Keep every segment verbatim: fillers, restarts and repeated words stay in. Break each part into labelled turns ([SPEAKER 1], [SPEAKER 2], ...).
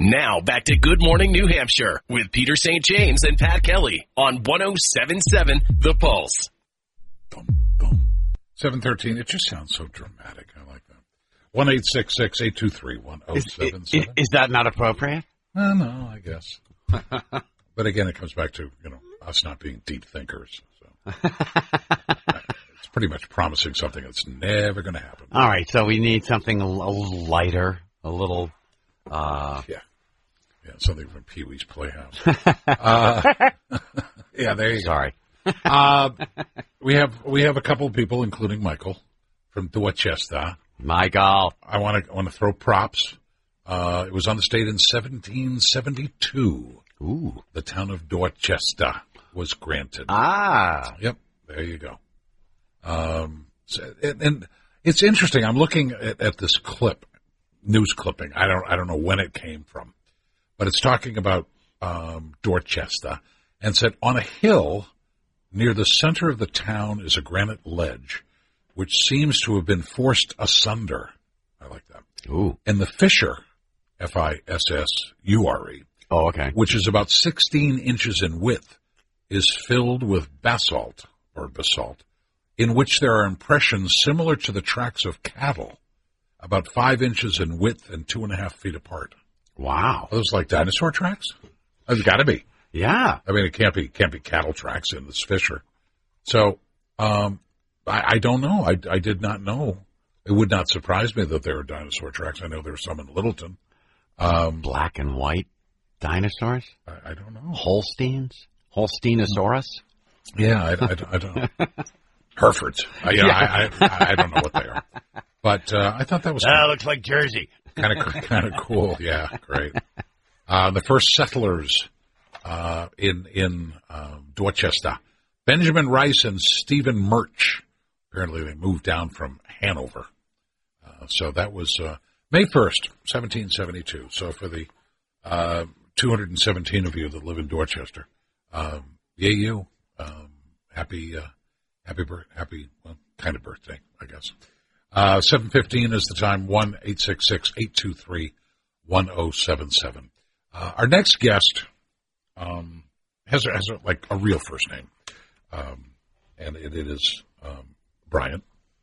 [SPEAKER 1] Now back to Good Morning New Hampshire with Peter Saint James and Pat Kelly on one oh seven point seven The Pulse.
[SPEAKER 2] seven thirteen, it just sounds so dramatic. I like that. one eight six six, eight two three, one oh seven seven.
[SPEAKER 3] Is, is that not appropriate?
[SPEAKER 2] Uh, no, I guess. But again, it comes back to, you know, us not being deep thinkers. So. It's pretty much promising something that's never going to happen.
[SPEAKER 3] All right, so we need something a, a little lighter, a little... Uh...
[SPEAKER 2] Yeah. Yeah, something from Pee-wee's Playhouse. uh, yeah, there you
[SPEAKER 3] Sorry.
[SPEAKER 2] go. uh, we have we have a couple of people, including Michael, from Dorchester.
[SPEAKER 3] Michael.
[SPEAKER 2] I want to I want to throw props. Uh, it was on the state in seventeen seventy-two.
[SPEAKER 3] Ooh.
[SPEAKER 2] The town of Dorchester was granted.
[SPEAKER 3] Ah.
[SPEAKER 2] Yep, there you go. Um, so, and, and it's interesting. I'm looking at, at this clip, news clipping. I don't I don't know when it came from. But it's talking about um, Dorchester, and said, on a hill near the center of the town is a granite ledge, which seems to have been forced asunder. I like that.
[SPEAKER 3] Ooh.
[SPEAKER 2] And the fissure, F I S S U R E,
[SPEAKER 3] oh, okay,
[SPEAKER 2] which is about sixteen inches in width, is filled with basalt, or basalt, in which there are impressions similar to the tracks of cattle, about five inches in width and two and a half feet apart.
[SPEAKER 3] Wow.
[SPEAKER 2] Are those like dinosaur tracks? There's got to be.
[SPEAKER 3] Yeah.
[SPEAKER 2] I mean, it can't be can't be cattle tracks in this fissure. So, um, I, I don't know. I, I did not know. It would not surprise me that there are dinosaur tracks. I know there are some in Littleton. Um,
[SPEAKER 3] Black and white dinosaurs?
[SPEAKER 2] I, I don't know.
[SPEAKER 3] Holsteins? Holsteinosaurus?
[SPEAKER 2] Yeah, I, I, I don't know. Herefords. Uh, yeah, yeah. I, I, I don't know what they are. But uh, I thought that was...
[SPEAKER 3] That looks like Jersey.
[SPEAKER 2] Kind of, kind of cool. Yeah, great. Uh, the first settlers uh, in in uh, Dorchester, Benjamin Rice and Stephen Murch. Apparently, they moved down from Hanover. Uh, so that was uh, May first, seventeen seventy-two. So for the uh, two hundred seventeen of you that live in Dorchester, um, yay you! Um, happy, uh, happy, birth, happy, well, kind of birthday, I guess. Uh, seven fifteen is the time, one eight six six, eight two three, one oh seven seven. Uh, our next guest um, has, a, has a, like a real first name, um, and it, it is um, Bryant,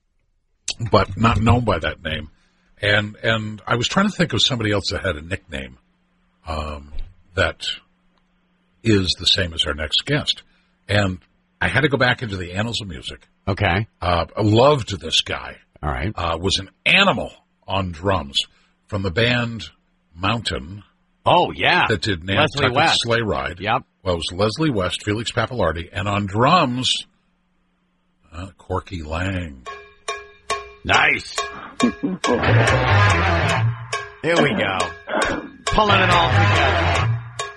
[SPEAKER 2] but not known by that name. And and I was trying to think of somebody else that had a nickname um, that is the same as our next guest. And I had to go back into the annals of music.
[SPEAKER 3] Okay.
[SPEAKER 2] Uh, I loved this guy.
[SPEAKER 3] All right.
[SPEAKER 2] Uh, was an animal on drums from the band Mountain.
[SPEAKER 3] Oh, yeah.
[SPEAKER 2] That did
[SPEAKER 3] Leslie
[SPEAKER 2] Nantucket
[SPEAKER 3] West.
[SPEAKER 2] Sleigh Ride.
[SPEAKER 3] Yep.
[SPEAKER 2] Well, it was Leslie West, Felix Pappalardi, and on drums, uh, Corky Lang.
[SPEAKER 3] Nice. Here we go. Pulling it all together.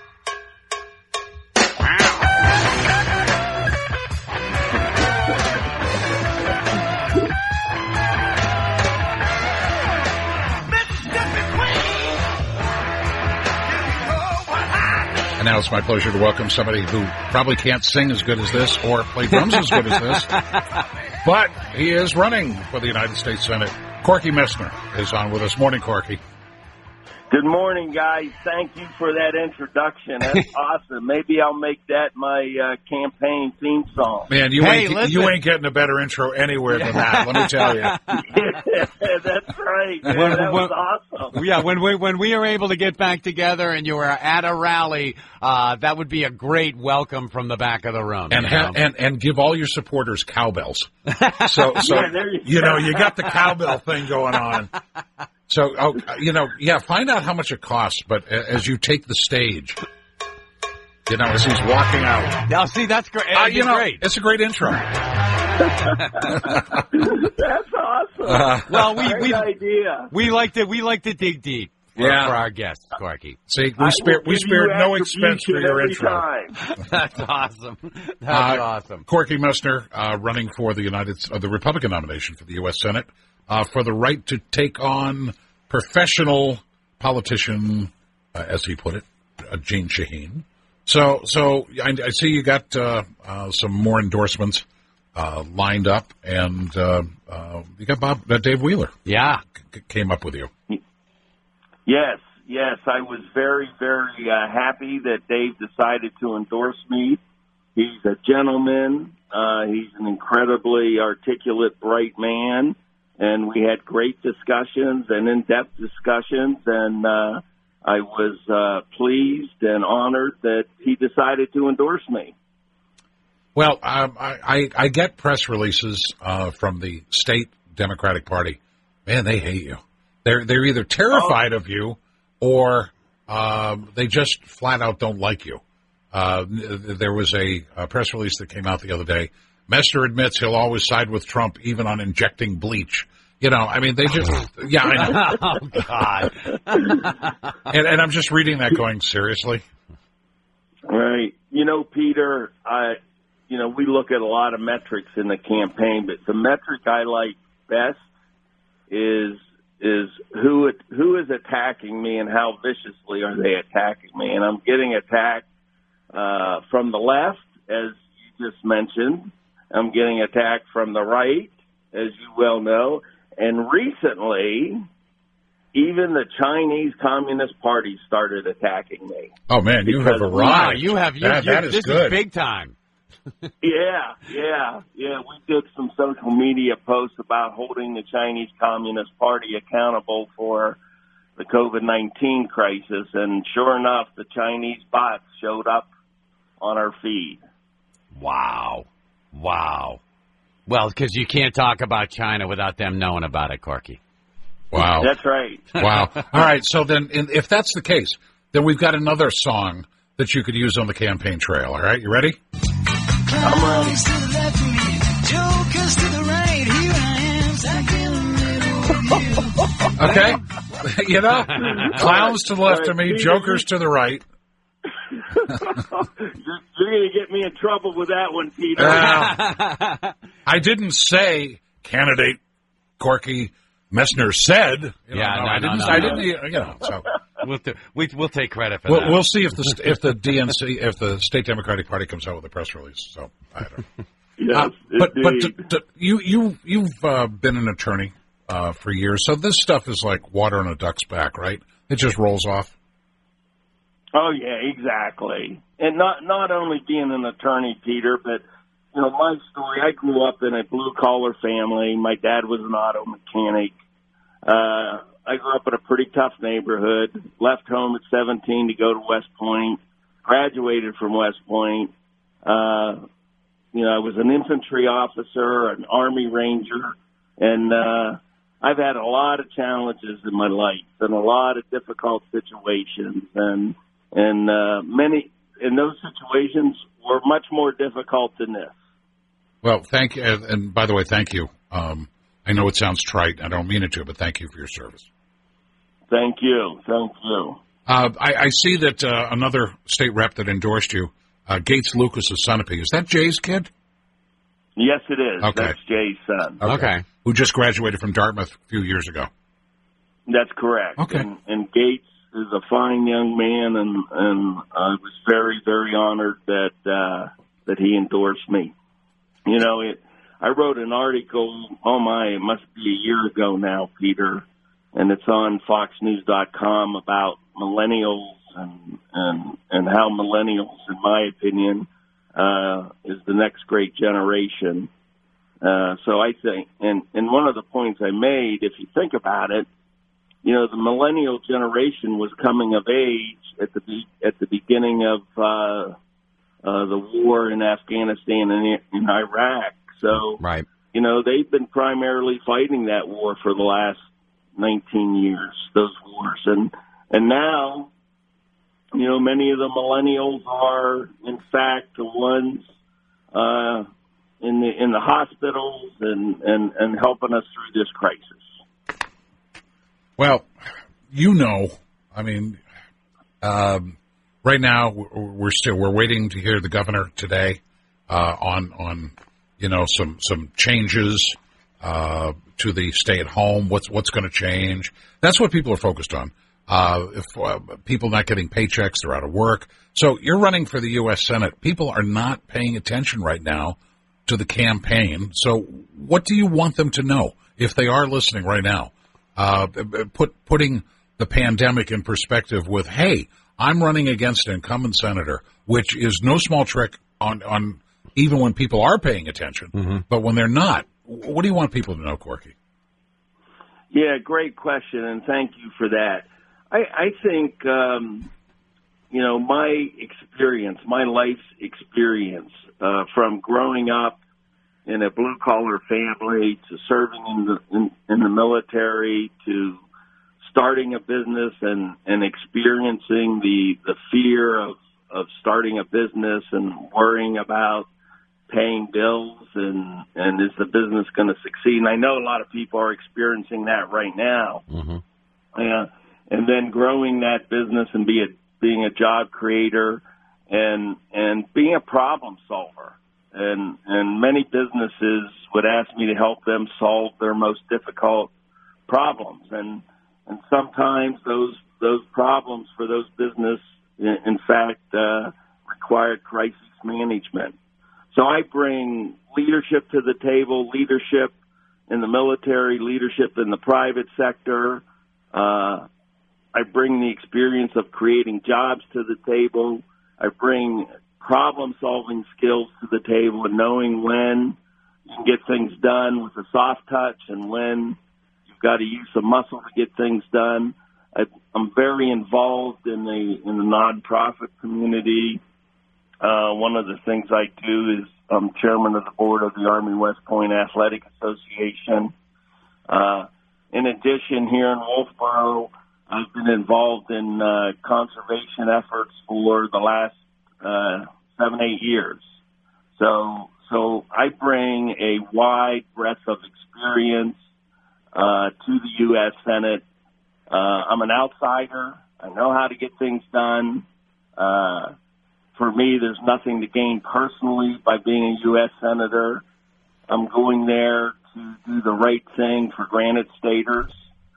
[SPEAKER 2] And now it's my pleasure to welcome somebody who probably can't sing as good as this or play drums as good as this, but he is running for the United States Senate. Corky Messner is on with us. Morning, Corky.
[SPEAKER 4] Good morning, guys. Thank you for that introduction. That's awesome. Maybe I'll make that my uh, campaign theme song.
[SPEAKER 2] Man, you
[SPEAKER 3] Hey,
[SPEAKER 2] ain't
[SPEAKER 3] listen.
[SPEAKER 2] you ain't getting a better intro anywhere than that. Let me tell you.
[SPEAKER 4] Yeah, that's right. Man.
[SPEAKER 3] When-
[SPEAKER 4] that was
[SPEAKER 3] when-
[SPEAKER 4] awesome.
[SPEAKER 3] Yeah, when we when we are able to get back together and you are at a rally, uh, that would be a great welcome from the back of the room.
[SPEAKER 2] And
[SPEAKER 3] you
[SPEAKER 2] ha-
[SPEAKER 3] know?
[SPEAKER 2] and and give all your supporters cowbells. So so
[SPEAKER 4] Yeah, there you
[SPEAKER 2] you
[SPEAKER 4] go.
[SPEAKER 2] know you got the cowbell thing going on. So oh, you know yeah, find out how much it costs. But a- as you take the stage, you know, as he's walking out,
[SPEAKER 3] Now, see, that's great.
[SPEAKER 2] uh,
[SPEAKER 3] That'd be
[SPEAKER 2] you know,
[SPEAKER 3] great.
[SPEAKER 2] it's a great intro.
[SPEAKER 4] That's awesome.
[SPEAKER 2] Uh,
[SPEAKER 3] Well, we
[SPEAKER 4] Great
[SPEAKER 3] we
[SPEAKER 4] idea.
[SPEAKER 3] we like to we like to dig deep. For,
[SPEAKER 2] Yeah.
[SPEAKER 3] for our guests, Corky.
[SPEAKER 2] See,
[SPEAKER 4] I
[SPEAKER 2] we spared
[SPEAKER 4] will
[SPEAKER 2] we
[SPEAKER 4] give
[SPEAKER 2] spared
[SPEAKER 4] you
[SPEAKER 2] no expense for
[SPEAKER 4] attribution
[SPEAKER 2] your
[SPEAKER 4] every
[SPEAKER 2] intro.
[SPEAKER 4] time.
[SPEAKER 3] That's awesome. That's
[SPEAKER 2] Uh,
[SPEAKER 3] awesome.
[SPEAKER 2] Corky Messner, uh, running for the United, uh, the Republican nomination for the U S Senate, uh, for the right to take on professional politician, uh, as he put it, uh, Jeanne Shaheen. So, so I, I see you got uh, uh, some more endorsements uh, lined up, and uh, uh, you got Bob, uh, Dave Wheeler
[SPEAKER 3] Yeah.
[SPEAKER 2] c- came up with you.
[SPEAKER 4] Yes, Yes, I was very, very uh, happy that Dave decided to endorse me. He's a gentleman. Uh, he's an incredibly articulate, bright man. And we had great discussions and in-depth discussions. And uh, I was uh, pleased and honored that he decided to endorse me.
[SPEAKER 2] Well, um, I, I, I get press releases uh, from the state Democratic Party. Man, they hate you. They're they're either terrified oh. of you or um, they just flat out don't like you. Uh, there was a, a press release that came out the other day. Mester admits he'll always side with Trump even on injecting bleach. You know, I mean, they just, yeah, I know.
[SPEAKER 3] Oh, God.
[SPEAKER 2] and, and I'm just reading that going, seriously?
[SPEAKER 4] Right. You know, Peter, I, you know, we look at a lot of metrics in the campaign, but the metric I like best is is who it, who is attacking me and how viciously are they attacking me. And I'm getting attacked uh, from the left, as you just mentioned. I'm getting attacked from the right, as you well know. And recently, even the Chinese Communist Party started attacking me.
[SPEAKER 2] Oh, man, you
[SPEAKER 4] because
[SPEAKER 2] have arrived.
[SPEAKER 3] Wow, you have, you,
[SPEAKER 2] that,
[SPEAKER 3] you,
[SPEAKER 2] that is
[SPEAKER 3] this
[SPEAKER 2] good.
[SPEAKER 3] is big time.
[SPEAKER 4] Yeah, yeah, yeah. We did some social media posts about holding the Chinese Communist Party accountable for the COVID nineteen crisis. And sure enough, the Chinese bots showed up on our feed.
[SPEAKER 3] Wow. Wow. Well, because you can't talk about China without them knowing about it, Corky.
[SPEAKER 2] Wow.
[SPEAKER 4] That's right.
[SPEAKER 2] Wow. All right, so then in, if that's the case, then we've got another song that you could use on the campaign trail. All right, you ready?
[SPEAKER 4] I'm ready.
[SPEAKER 2] Okay. You know, clowns to the left of me, jokers to the right.
[SPEAKER 4] You're, you're going to get me in trouble with that one, Peter.
[SPEAKER 2] Uh, I didn't say candidate Corky Messner said. You know,
[SPEAKER 3] Yeah, no,
[SPEAKER 2] I
[SPEAKER 3] no,
[SPEAKER 2] didn't.
[SPEAKER 3] no,
[SPEAKER 2] I
[SPEAKER 3] no.
[SPEAKER 2] didn't. You know. So
[SPEAKER 3] We'll, do, we, we'll take credit for
[SPEAKER 2] we'll,
[SPEAKER 3] that.
[SPEAKER 2] we'll see if the if the D N C if the state Democratic Party comes out with a press release. So I don't know.
[SPEAKER 4] Yes,
[SPEAKER 2] uh, but but
[SPEAKER 4] indeed.
[SPEAKER 2] to, to, you you you've uh, been an attorney uh, for years, so this stuff is like water on a duck's back, right? It just rolls off.
[SPEAKER 4] Oh yeah, exactly. And not not only being an attorney, Peter, but you know my story. I grew up in a blue collar family. My dad was an auto mechanic. Uh, I grew up in a pretty tough neighborhood. Left home at seventeen to go to West Point. Graduated from West Point. Uh, you know, I was an infantry officer, an Army Ranger, and uh, I've had a lot of challenges in my life and a lot of difficult situations, and and uh, many in those situations were much more difficult than this.
[SPEAKER 2] Well, thank you, and, and by the way, thank you. Um, I know it sounds trite. I don't mean it to, but thank you for your service.
[SPEAKER 4] Thank you. Thank you.
[SPEAKER 2] Uh, I, I see that uh, another state rep that endorsed you, uh, Gates Lucas's Sunapee. Is that Jay's kid?
[SPEAKER 4] Yes, it is.
[SPEAKER 2] Okay.
[SPEAKER 4] That's Jay's son.
[SPEAKER 3] Okay.
[SPEAKER 2] Who just graduated from Dartmouth a few years ago.
[SPEAKER 4] That's correct.
[SPEAKER 2] Okay.
[SPEAKER 4] And, and Gates is a fine young man, and, and I was very, very honored that uh, that he endorsed me. You know, it, I wrote an article, oh my, it must be a year ago now, Peter, and it's on fox news dot com about millennials and, and, and how millennials, in my opinion, uh, is the next great generation. Uh, so I think, and, and one of the points I made, if you think about it, you know, the millennial generation was coming of age at the be- at the beginning of uh, uh, the war in Afghanistan and in Iraq. So,
[SPEAKER 3] Right.
[SPEAKER 4] you know, they've been primarily fighting that war for the last nineteen years, those wars. And, and now, you know, many of the millennials are, in fact, the ones uh, in the in the hospitals and, and, and helping us through this crisis.
[SPEAKER 2] Well, you know, I mean, um, right now we're still we're waiting to hear the governor today uh, on on you know some some changes uh, to the stay at home. What's what's going to change? That's what people are focused on. Uh, if uh, people not getting paychecks, they're out of work. So you're running for the U S Senate. People are not paying attention right now to the campaign. So what do you want them to know if they are listening right now? Uh, put putting the pandemic in perspective with, hey, I'm running against an incumbent senator, which is no small trick on, on even when people are paying attention, mm-hmm. but when they're not. What do you want people to know, Corky?
[SPEAKER 4] Yeah, great question, and thank you for that. I, I think, um, you know, my experience, my life's experience uh, from growing up in a blue-collar family to serving in the in, in the military to starting a business and, and experiencing the, the fear of, of starting a business and worrying about paying bills and, and is the business going to succeed? And I know a lot of people are experiencing that right now. Mm-hmm. Uh, and then growing that business and be a, being a job creator and and being a problem solver. And and many businesses would ask me to help them solve their most difficult problems. And and sometimes those those problems for those business, in, in fact, uh, required crisis management. So I bring leadership to the table, leadership in the military, leadership in the private sector. Uh, I bring the experience of creating jobs to the table. I bring problem-solving skills to the table and knowing when you can get things done with a soft touch and when you've got to use some muscle to get things done. I, I'm very involved in the in the nonprofit community. Uh, one of the things I do is I'm chairman of the board of the Army West Point Athletic Association. Uh, in addition, here in Wolfboro, I've been involved in uh, conservation efforts for the last uh, seven, eight years. So, so I bring a wide breadth of experience uh, to the U S Senate. Uh, I'm an outsider. I know how to get things done. Uh, for me, there's nothing to gain personally by being a U S Senator. I'm going there to do the right thing for Granite Staters.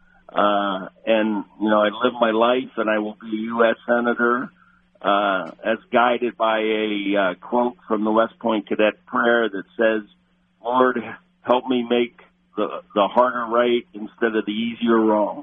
[SPEAKER 4] Uh, and, you know, I live my life and I will be a U S Senator, uh, as guided by a, uh, quote from the West Point Cadet Prayer that says, Lord, help me make the, the harder right instead of the easier wrong.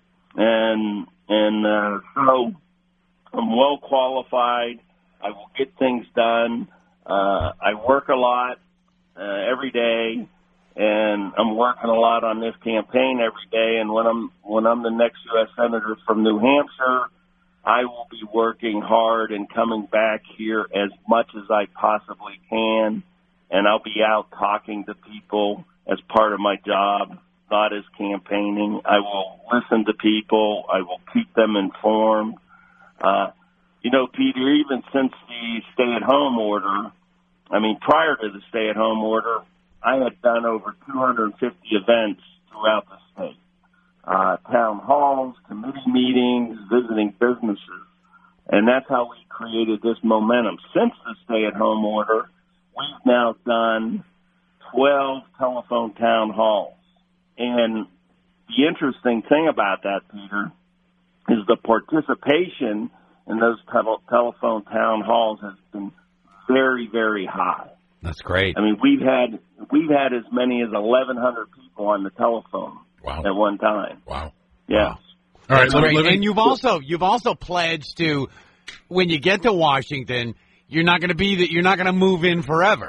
[SPEAKER 4] And, and, uh, so I'm well qualified. I will get things done. Uh, I work a lot, uh, every day. And I'm working a lot on this campaign every day. And when I'm when I'm the next U S Senator from New Hampshire, I will be working hard and coming back here as much as I possibly can. And I'll be out talking to people as part of my job, not as campaigning. I will listen to people. I will keep them informed. Uh, you know, Peter, even since the stay-at-home order, I mean, prior to the stay-at-home order, I had done over two hundred fifty events throughout the state, uh, town halls, committee meetings, visiting businesses, and that's how we created this momentum. Since the stay-at-home order, we've now done twelve telephone town halls, and the interesting thing about that, Peter, is the participation in those tel- telephone town halls has been very, very high.
[SPEAKER 3] That's great.
[SPEAKER 4] I mean, we've had we've had as many as eleven hundred people on the telephone
[SPEAKER 2] wow.
[SPEAKER 4] at one time.
[SPEAKER 2] Wow.
[SPEAKER 4] Yeah.
[SPEAKER 2] Wow. All right.
[SPEAKER 3] Let me,
[SPEAKER 2] let me,
[SPEAKER 3] and you've also you've also pledged to, when you get to Washington, you're not going to be that you're not going to move in forever.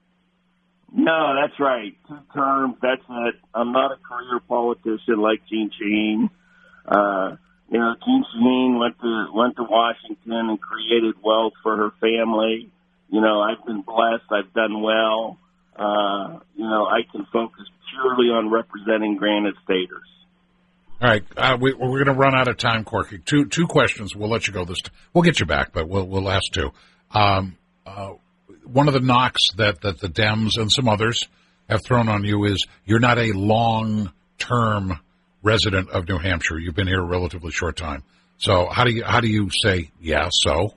[SPEAKER 4] No, that's right. Two terms. That's it. I'm not a career politician like Jeanne Shaheen. Uh, you know, Jeanne Shaheen went to went to Washington and created wealth for her family. You know, I've been blessed. I've done well. Uh, you know, I can focus purely on representing Granite Staters.
[SPEAKER 2] All right, uh, we, we're going to run out of time, Corky. Two two questions. We'll let you go this. T- we'll get you back, but we'll we'll ask two. Um, uh, one of the knocks that, that the Dems and some others have thrown on you is you're not a long-term resident of New Hampshire. You've been here a relatively short time. So how do you how do you say yeah? So.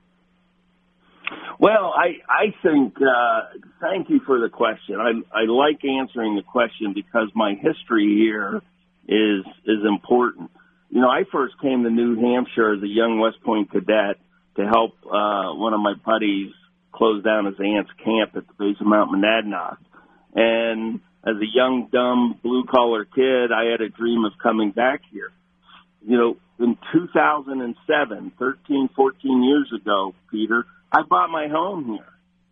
[SPEAKER 4] Well, I, I think, uh, thank you for the question. I, I like answering the question because my history here is, is important. You know, I first came to New Hampshire as a young West Point cadet to help, uh, one of my buddies close down his aunt's camp at the base of Mount Monadnock. And as a young, dumb, blue-collar kid, I had a dream of coming back here. you know, in two thousand seven, thirteen, fourteen years ago, Peter, I bought my home here.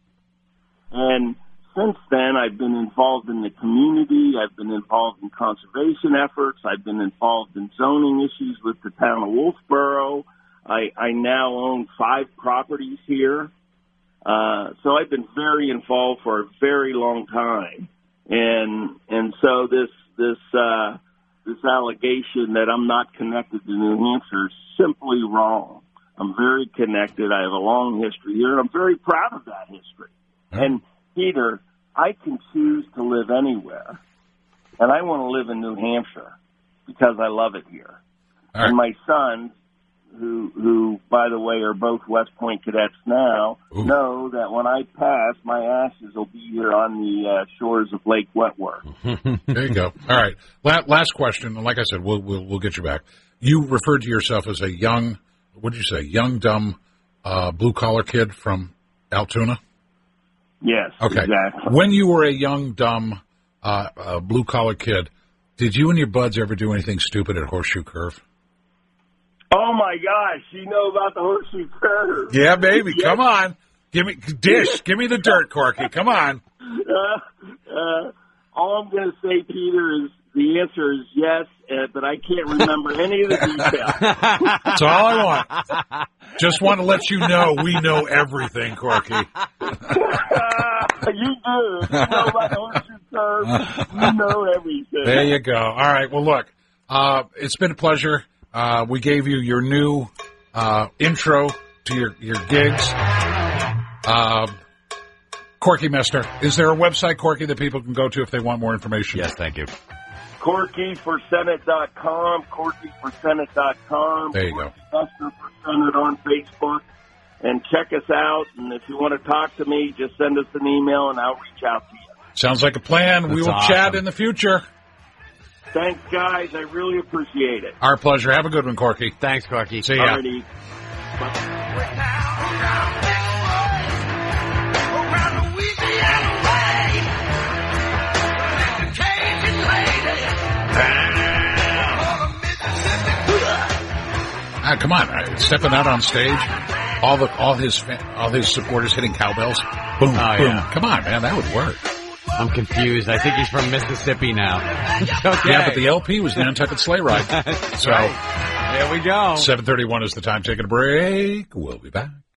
[SPEAKER 4] And since then, I've been involved in the community. I've been involved in conservation efforts. I've been involved in zoning issues with the town of Wolfboro. I, I now own five properties here. Uh, so I've been very involved for a very long time. And, and so this, this, uh, this allegation that I'm not connected to New Hampshire is simply wrong. I'm very connected. I have a long history here, and I'm very proud of that history. And, Peter, I can choose to live anywhere, and I want to live in New Hampshire because I love it here.
[SPEAKER 2] All right.
[SPEAKER 4] And my sons, who, who, by the way, are both West Point cadets now,
[SPEAKER 2] Ooh.
[SPEAKER 4] know that when I pass, my ashes will be here on the uh, shores of Lake Wentworth.
[SPEAKER 2] There you go. All right. La- last question, and like I said, we'll, we'll we'll get you back. You referred to yourself as a young, what did you say, young, dumb, uh, blue-collar kid from Altoona?
[SPEAKER 4] Yes,
[SPEAKER 2] okay.
[SPEAKER 4] Exactly.
[SPEAKER 2] When you were a young, dumb, uh, uh, blue-collar kid, did you and your buds ever do anything stupid at Horseshoe Curve?
[SPEAKER 4] Oh, my gosh. You know about the Horseshoe Curve.
[SPEAKER 2] Yeah, baby.
[SPEAKER 4] Yes.
[SPEAKER 2] Come on. Give me dish. Give me the dirt, Corky. Come on.
[SPEAKER 4] Uh, uh, all I'm going to say, Peter, is the answer is yes, uh, but I can't remember any of the details.
[SPEAKER 2] That's all I want. Just want to let you know we know everything, Corky.
[SPEAKER 4] uh, you do. You know about the Horseshoe Curve. You know everything.
[SPEAKER 2] There you go. All right. Well, look, uh, it's been a pleasure. Uh, we gave you your new uh, intro to your, your gigs. Uh, Corky Mester, is there a website, Corky, that people can go to if they want more information?
[SPEAKER 3] Yes, thank you.
[SPEAKER 4] Corky for Senate dot com, Corky for Senate dot com.
[SPEAKER 2] There you go.
[SPEAKER 4] Mester for Senate on Facebook. And check us out. And if you want to talk to me, just send us an email and I'll reach out to you.
[SPEAKER 2] Sounds like a plan.
[SPEAKER 3] That's
[SPEAKER 2] we will
[SPEAKER 3] awesome.
[SPEAKER 2] chat in the future.
[SPEAKER 4] Thanks, guys. I really appreciate it.
[SPEAKER 2] Our pleasure. Have a good one, Corky.
[SPEAKER 3] Thanks, Corky.
[SPEAKER 2] See ya.
[SPEAKER 4] Alrighty.
[SPEAKER 2] Ah, come on, uh, stepping out on stage, all the all his fa- all his supporters hitting cowbells. Boom,
[SPEAKER 3] Oh,
[SPEAKER 2] boom.
[SPEAKER 3] yeah.
[SPEAKER 2] Come on, man, that would work.
[SPEAKER 3] I'm confused. I think he's from Mississippi now. Okay.
[SPEAKER 2] Yeah, but the L P was Nantucket Sleigh Ride. So,
[SPEAKER 3] right. There we go.
[SPEAKER 2] seven thirty-one is the time. Taking a break. We'll be back.